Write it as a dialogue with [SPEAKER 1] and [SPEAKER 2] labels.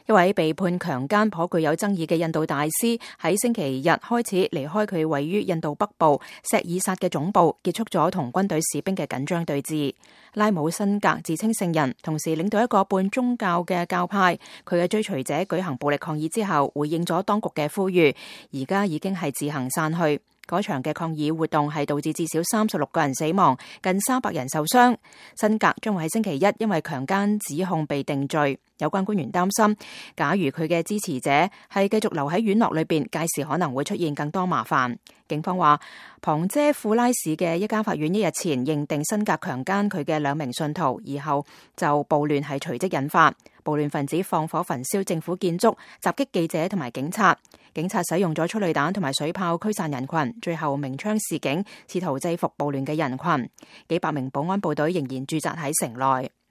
[SPEAKER 1] 一位被判強姦頗具有爭議嘅印度大師喺星期日開始離開佢位於印度北部錫爾薩嘅總部，結束咗同軍隊士兵嘅緊張對峙。拉姆辛格自稱聖人，同時領導一個半宗教嘅教派，佢嘅追隨者舉行暴力抗議之後，回應咗當局嘅呼籲，而家已經係自行散去。嗰場嘅抗議活動係導致至少36個人死亡，近300人受傷。辛格將會喺星期一因為強姦指控被定罪。有關官員擔心，假如佢嘅支持者係繼續留喺院落裏邊，屆時可能會出現更多麻煩。警方話，旁遮庫拉市嘅一家法院一日前認定辛格強姦佢嘅2名信徒，而後就暴亂係隨即引發。暴亂分子放火焚燒政府建築，襲擊記者同埋警察。警察使用咗催淚彈同埋水炮驅散人群，最後鳴槍示警，試圖制服暴亂嘅人群。幾百名保安部隊仍然駐紮喺城內。